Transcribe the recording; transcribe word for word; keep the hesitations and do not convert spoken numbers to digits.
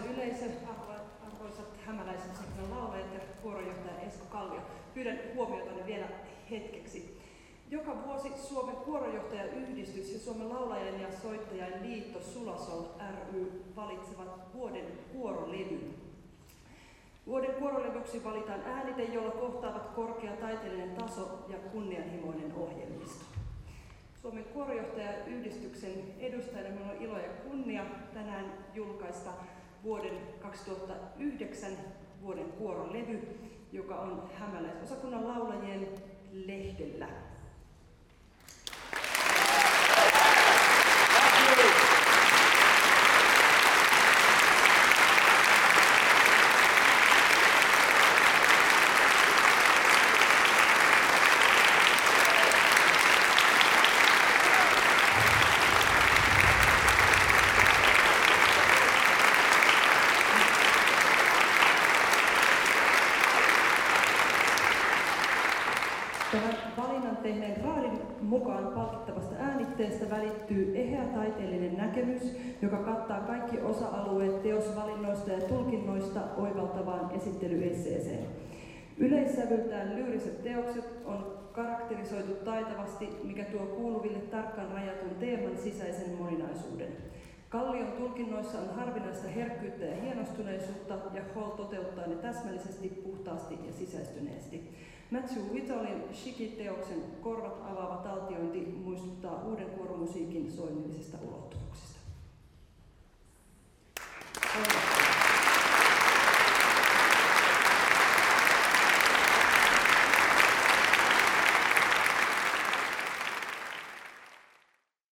yleisö, arvoisat hämäläiset sekä laulajat ja kuoronjohtaja Esko Kallio. Pyydän huomiotanne vielä hetkeksi. Joka vuosi Suomen kuoronjohtajayhdistys ja Suomen laulajien ja soittajien liitto Sulasol ry valitsevat vuoden kuorolevyn. Vuoden kuorolevyksi valitaan äänite, jolla kohtaavat korkea taiteellinen taso ja kunnianhimoinen ohjelmisto. Suomen kuoronjohtajayhdistyksen edustajana minulla on ilo ja kunnia tänään julkaista vuoden kaksituhattayhdeksän vuoden kuorolevy, joka on hämäläisosakunnan laulajien lehdellä. Tämän valinnan tehneen raadin mukaan palkittavasta äänitteestä välittyy eheä taiteellinen näkemys, joka kattaa kaikki osa-alueet teosvalinnoista ja tulkinnoista oivaltavaan esittelyesseeseen. Yleissävyltään lyyriset teokset on karakterisoitu taitavasti, mikä tuo kuuluville tarkkaan rajatun teeman sisäisen moninaisuuden. Kallion tulkinnoissa on harvinaista herkkyyttä ja hienostuneisuutta, ja Hall toteuttaa ne täsmällisesti, puhtaasti ja sisäistyneesti. Matthew Whittallin Shiki-teoksen korvat avaava taltiointi muistuttaa uuden kuoromusiikin soinillisesta ulottuvuuksista.